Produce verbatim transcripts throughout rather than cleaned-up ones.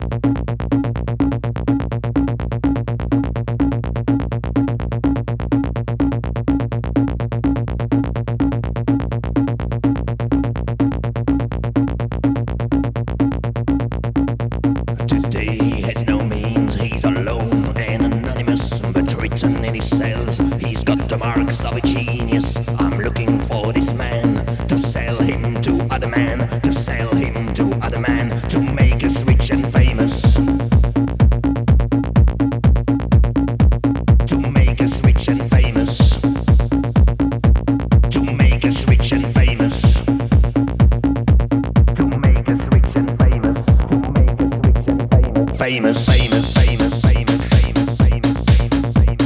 Today has no means, he's alone and anonymous, but written in his cells, he's got the marks of a genius. I'm looking for this man, to sell him to other men, to sell him to other men, to make us rich and famous. To make us rich and famous. To make us rich and famous. To make us rich and famous. To make us rich and famous. Famous, famous, famous, famous, famous, famous, famous, famous.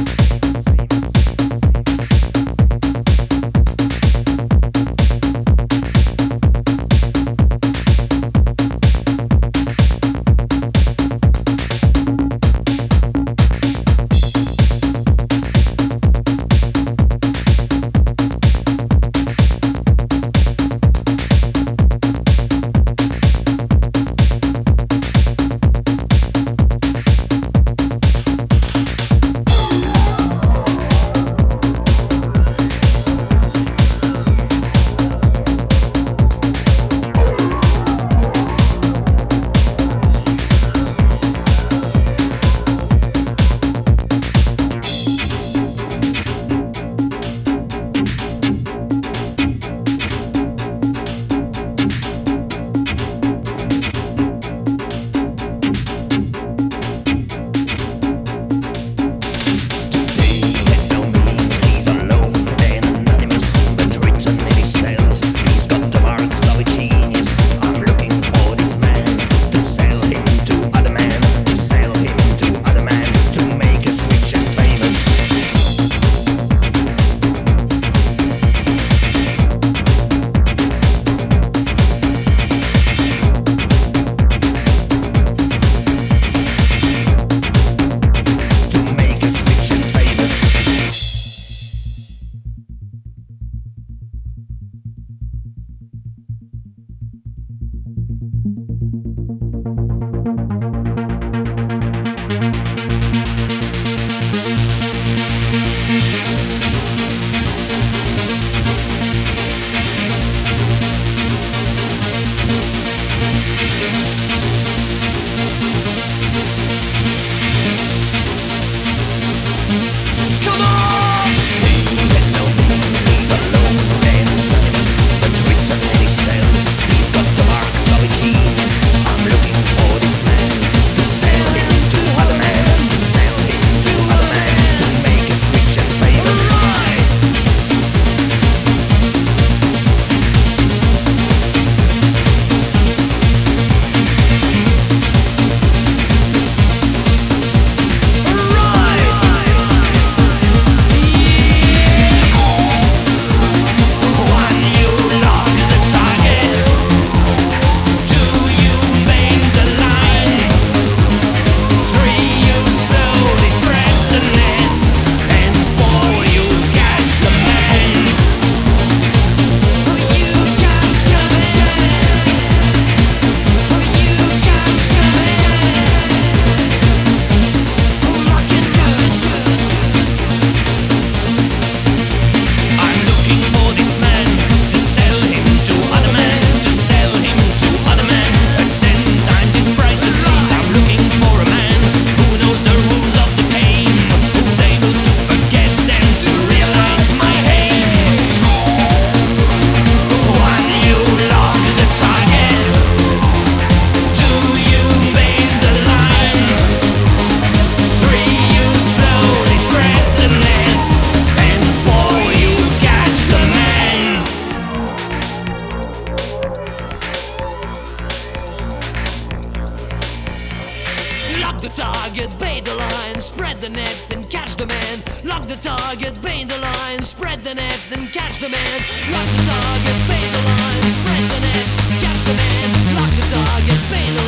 target, bait the line, spread the net, then catch the man. Lock the target, bait the line, spread the net, then catch the man. Lock the target, bait the line, spread the net, catch the man. Lock the target, bait the